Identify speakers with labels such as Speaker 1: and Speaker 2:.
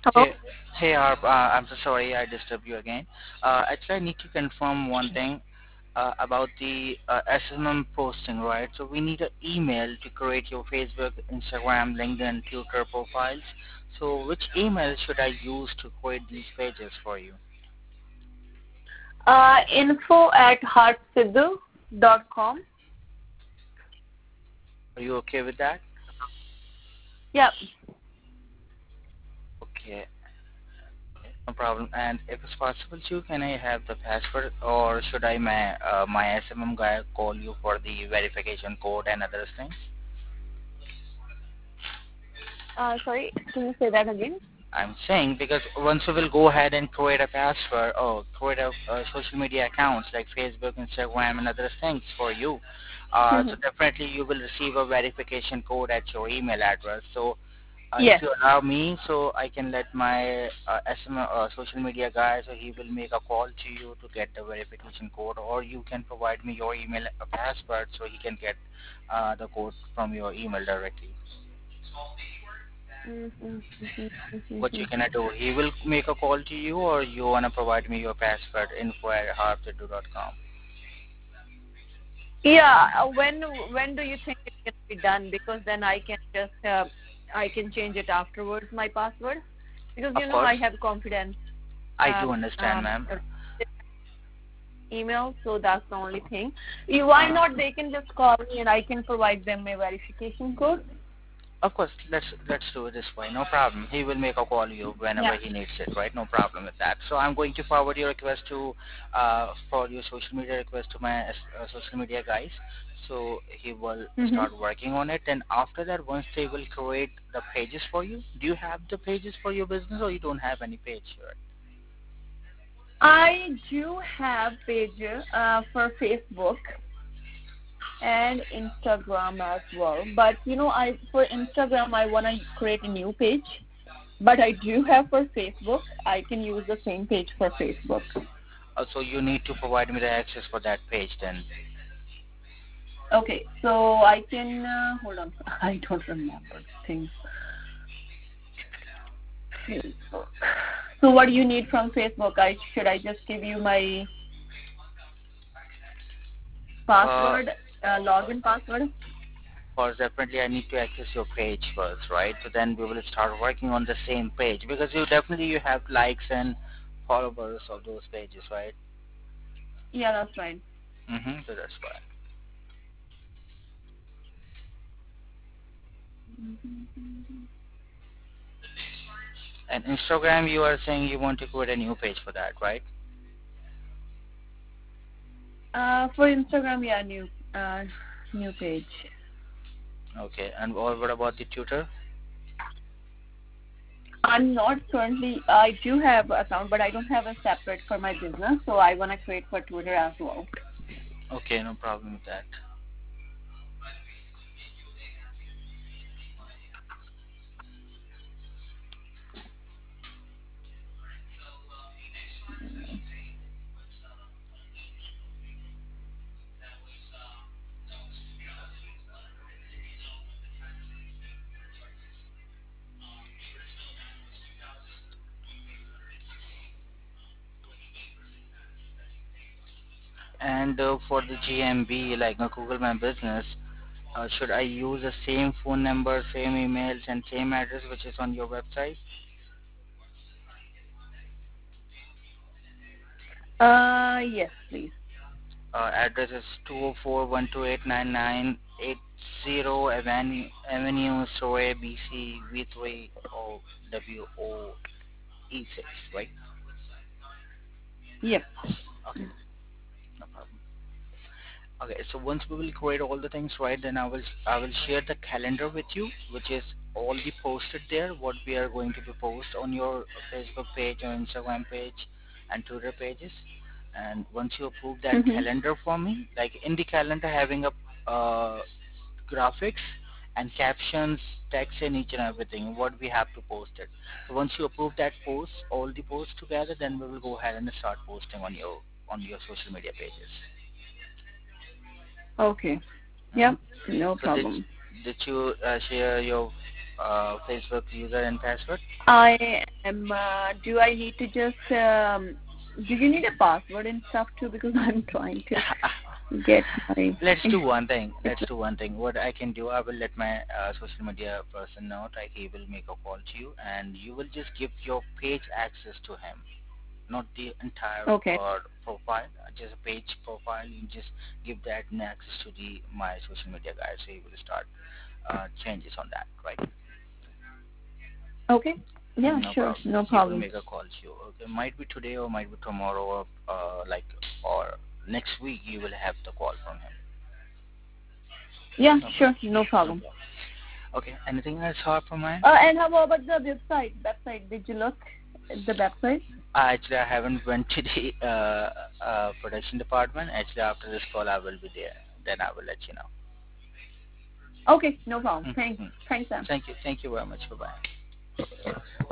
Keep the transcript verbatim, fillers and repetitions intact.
Speaker 1: Hello.
Speaker 2: Hey, hey, Arp, uh, I'm so sorry I disturbed you again. Uh, actually, I need to confirm one thing uh, about the uh, S M M posting, right? So we need an email to create your Facebook, Instagram, LinkedIn, Twitter profiles. So which email should I use to create these pages for you?
Speaker 1: Uh, info at heartsidhu dot com.
Speaker 2: Are you okay with that?
Speaker 1: Yeah.
Speaker 2: Okay, no problem. And if it's possible to, can I have the password, or should I my uh, my S M M guy call you for the verification code and other things?
Speaker 1: Uh, sorry, can you say that again?
Speaker 2: I'm saying because once you will go ahead and create a password or create a uh, social media accounts like Facebook, Instagram, and other things for you, uh, so definitely you will receive a verification code at your email address. So uh, if
Speaker 1: Yes.
Speaker 2: you allow me, so I can let my uh, S M uh, social media guy, so he will make a call to you to get the verification code, or you can provide me your email uh, password so he can get uh, the code from your email directly. What you gonna do? He will make a call to you, or you wanna provide me your password info at harvard dot com.
Speaker 1: Yeah. Uh, when when do you think it can be done? Because then I can just uh, I can change it afterwards my password because
Speaker 2: Of
Speaker 1: you know
Speaker 2: course,
Speaker 1: I have confidence
Speaker 2: I do
Speaker 1: um,
Speaker 2: understand,
Speaker 1: um,
Speaker 2: ma'am.
Speaker 1: email, so that's the only thing. You- Why
Speaker 2: Uh,
Speaker 1: not? They can just call me and I can provide them a verification code.
Speaker 2: of course, let's let's do it this way. No problem. He will make a call you whenever
Speaker 1: Yeah.
Speaker 2: he needs it, right? No problem with that. So I'm going to forward your request to uh, for your social media request to my uh, social media guys. So he will
Speaker 1: Mm-hmm.
Speaker 2: start working on it. And after that, once they will create the pages for you, do you have the pages for your business, or you don't have any page here?
Speaker 1: I do have page uh, for Facebook and Instagram as well. But you know, I for Instagram I want to create a new page. But I do have for Facebook. I can use the same page for Facebook.
Speaker 2: Uh, so you need to provide me the access for that page then.
Speaker 1: Okay, so I can uh, hold on. I don't remember things. Facebook. So what do you need from Facebook? I should I just give you my
Speaker 2: Uh,
Speaker 1: password, uh, login password?
Speaker 2: First, definitely I need to access your page first, right? So then we will start working on the same page because you definitely you have likes and followers of those pages, right?
Speaker 1: Yeah, that's right.
Speaker 2: Mm-hmm. So that's fine. And Instagram, you are saying you want to create a new page for that, right?
Speaker 1: Uh, for Instagram, yeah, new uh, new page.
Speaker 2: Okay. And what what about the tutor?
Speaker 1: I'm not currently. I do have an account, but I don't have a separate for my business. So I want to create for Twitter as well.
Speaker 2: Okay, no problem with that. And uh, for the G M B, like a Google My Business, uh, should I use the same phone number, same emails, and same address which is on your website?
Speaker 1: Uh, yes, please.
Speaker 2: Uh, address is two oh four one two eight nine nine eight zero Avenue, Avenue, Surrey, B C, V three O W O E six, right?
Speaker 1: Yep.
Speaker 2: Okay, no problem. Okay, so once we will create all the things right, then I will I will share the calendar with you, which is all the posted there, what we are going to be post on your Facebook page or Instagram page and Twitter pages. And once you approve that
Speaker 1: Mhm.
Speaker 2: calendar for me, like in the calendar having a uh, graphics and captions, text and each and everything, what we have to post it. So once you approve that post, all the posts together, then we will go ahead and start posting on your on your social media pages.
Speaker 1: Okay.
Speaker 2: hmm
Speaker 1: Yep. No
Speaker 2: So did
Speaker 1: problem.
Speaker 2: did you uh, share your uh, Facebook user and password?
Speaker 1: I am. Uh, do I need to just? Um, do you need a password and stuff too? Because I'm trying to get my.
Speaker 2: Let's do one thing. Let's do one thing. What I can do, I will let my uh, social media person know. Like he will make a call to you, and you will just give your page access to him, not the entire
Speaker 1: Okay.
Speaker 2: uh, profile, uh, just a page profile. You just give the admin access to the my social media guy, so he will start uh, changes on that, right?
Speaker 1: Okay. Yeah.
Speaker 2: No
Speaker 1: Sure.
Speaker 2: problem.
Speaker 1: No
Speaker 2: He will
Speaker 1: problem.
Speaker 2: make a call to you. Okay, might be today or might be tomorrow or uh, like or next week. You will have the call from him.
Speaker 1: Yeah.
Speaker 2: No
Speaker 1: Sure.
Speaker 2: problem.
Speaker 1: No
Speaker 2: No
Speaker 1: problem.
Speaker 2: problem. Okay. Anything else hard from mine?
Speaker 1: Uh, and how about the website? Website? Did you look at the website?
Speaker 2: Uh, actually, I haven't went to the uh, uh, production department. Actually, after this call, I will be there. Then I will let you know.
Speaker 1: Okay. No problem. Thanks.
Speaker 2: Mm-hmm.
Speaker 1: Thanks, Sam.
Speaker 2: Thank you. Thank you very much. Bye bye.